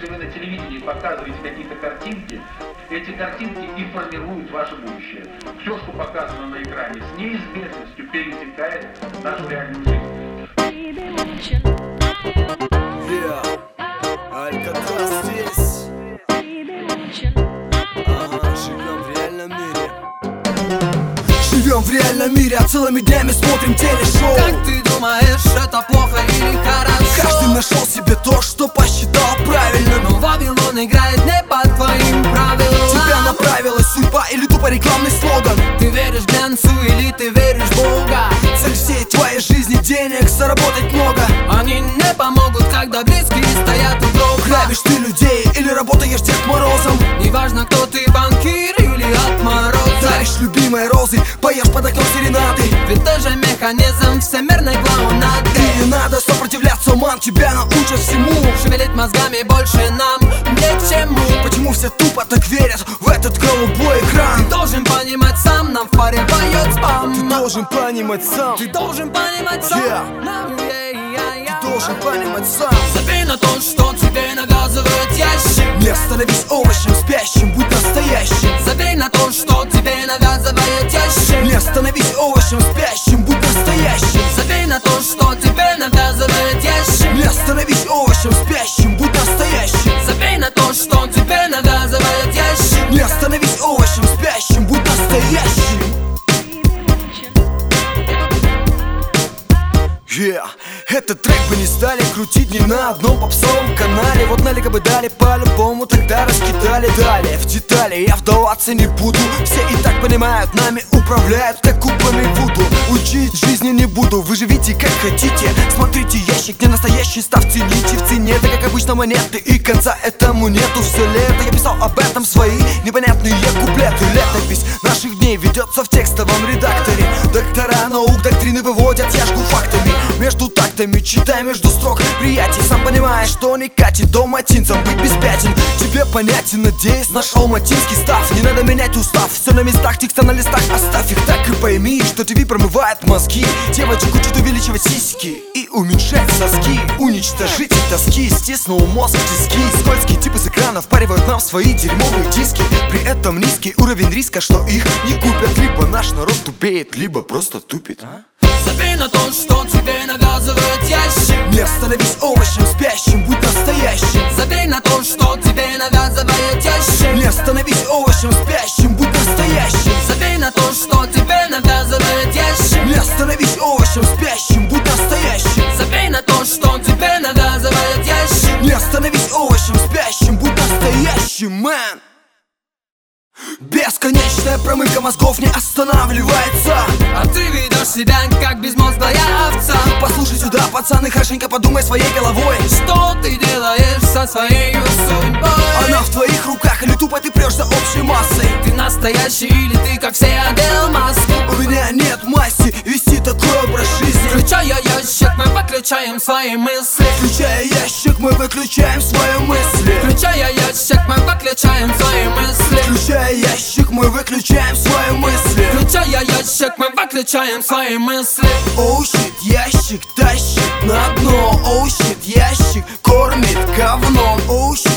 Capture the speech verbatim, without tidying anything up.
если вы на телевидении показываете какие-то картинки, эти картинки и формируют ваше будущее. Все, что показано на экране, с неизбежностью перетекает в нашу реальную жизнь. Yeah. Алькатрас здесь. Ага, живем в реальном мире. Живем в реальном мире, а целыми днями смотрим телешоу. Как ты думаешь, это плохо или хорошо? Каждый нашел себе то, что посчитал правильным. Но Вавилон играет не по твоим правилам. Тебя направила судьба или тупо рекламный слоган? Ты веришь глянцу или ты веришь в Бога? Цель всей твоей жизни денег заработать много. Они не помогут, когда близкие стоят у гроба. Грабишь ты людей или работаешь Дед Морозом? Неважно, кто ты, банкир или отморозок. Даришь любимые розы, поешь под окном серенады. Ведь ты же механизм всемирной клоунады. И не надо сопротивляться, мам, тебя научат всему. Шевелить мозгами больше нам не к чему. Почему все тупо так верят в этот голубой экран? Ты должен понимать сам, нам в паре поет спам. Ты должен понимать сам. Ты должен понимать сам. Yeah. Нам, yeah, yeah, yeah. Ты должен понимать сам. Забей на то, что тебе навязывает ящик. Не становись овощем спящим, будь настоящим. Забей на то, что тебе навязывает ящик. Не становись овощем спящим, будь настоящим. Забей на то, что тебе навязывает ящик. Не становись овощем спящим, будь настоящим. Забей на то, что тебе навязывает ящик. Не становись овощем спящим, будь настоящим. Yeah. Этот трек бы не стали крутить ни на одном попсовом канале. Вот налика бы дали по-любому, тогда раскидали далее. В детали я вдаваться не буду. Все и так понимают, нами управляют, как куклами Вуду. Учить жизни не буду, вы живите как хотите. Смотрите, ящик не настоящий, ставьте нити в цене. Да как обычно монеты, и конца этому нету. Все лето я писал об этом свои непонятные куплеты. Летопись наших дней ведется в текстовом редакторе. Доктора наук доктрины выводят тяжку фактами. Между тактами читай между строк. Приятель, сам понимаешь, что не катит далматинцам быть без пятен. Тебе понятен, надеюсь, наш алматинский став. Не надо менять устав, все на местах, текста на листах. Оставь их так и пойми, что ТВ промывает мозги. Девочек учат увеличивать сиськи и уменьшать соски. Уничтожить тоски, стиснул мозг тиски. Скользкие типы с экранов впаривают нам свои дерьмовые диски. При этом низкий уровень риска, что их не купят. Либо наш народ тупеет, либо просто тупит. Забей на то, что тебе навязывает ящик. Не становись овощем спящим, будь настоящим. Забей на то, что тебе навязывает ящик. Не становись овощем спящим, будь настоящим. Забей на то, что тебе навязывает ящик. Не становись овощем спящим, будь настоящим. Забей на то, что тебе навязывает ящик. Не становись овощем спящим, будь настоящим, мэн. Бесконечная промывка мозгов не останавливается. А ты ведешь себя как безмозглая овца. Послушай сюда, пацаны, хорошенько подумай своей головой. Что ты делаешь со своей судьбой? Она в твоих руках или тупо ты прешь за общей массой? Ты настоящий или ты как все одел маску? У меня нет масти вести такой образ жизни. Включая ящик, мы выключаем свои мысли. Включая ящик, мы выключаем свои мысли. Включая ящик, мы выключаем свои мысли. Включая ящик, мы выключаем свои мысли. Включая ящик, мы выключаем свои мысли. Оу щит, ящик тащит на дно. Оу щит, ящик кормит говном. Оу щит,